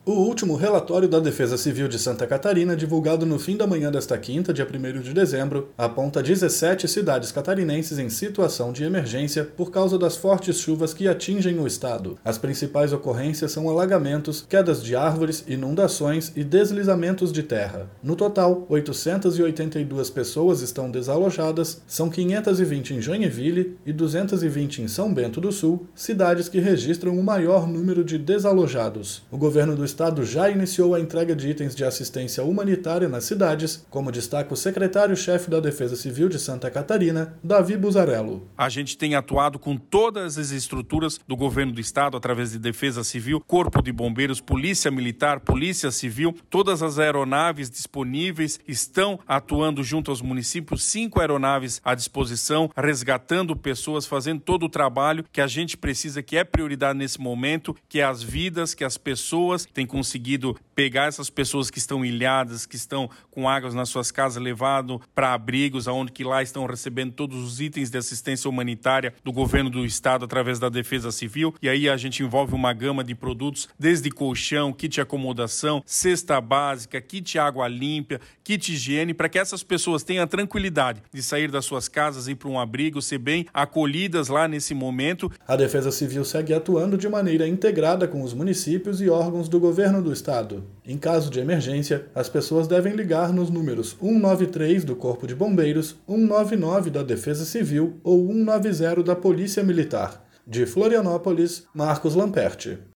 O último relatório da Defesa Civil de Santa Catarina, divulgado no fim da manhã desta quinta, dia 1º de dezembro, aponta 17 cidades catarinenses em situação de emergência por causa das fortes chuvas que atingem o estado. As principais ocorrências são alagamentos, quedas de árvores, inundações e deslizamentos de terra. No total, 882 pessoas estão desalojadas, são 520 em Joinville e 220 em São Bento do Sul, cidades que registram o maior número de desalojados. O governo do estado já iniciou a entrega de itens de assistência humanitária nas cidades, como destaca o secretário-chefe da Defesa Civil de Santa Catarina, Davi Buzzarello. A gente tem atuado com todas as estruturas do governo do estado, através de Defesa Civil, Corpo de Bombeiros, Polícia Militar, Polícia Civil, todas as aeronaves disponíveis estão atuando junto aos municípios, 5 aeronaves à disposição, resgatando pessoas, fazendo todo o trabalho que a gente precisa, que é prioridade nesse momento, que é as vidas, que as pessoas têm conseguido pegar essas pessoas que estão ilhadas, que estão com águas nas suas casas, levado para abrigos, onde que lá estão recebendo todos os itens de assistência humanitária do governo do estado através da Defesa Civil. E aí a gente envolve uma gama de produtos, desde colchão, kit acomodação, cesta básica, kit água limpa, kit higiene, para que essas pessoas tenham a tranquilidade de sair das suas casas, ir para um abrigo, ser bem acolhidas lá nesse momento. A Defesa Civil segue atuando de maneira integrada com os municípios e órgãos do governo do estado. Em caso de emergência, as pessoas devem ligar nos números 193 do Corpo de Bombeiros, 199 da Defesa Civil ou 190 da Polícia Militar. De Florianópolis, Marcos Lamperti.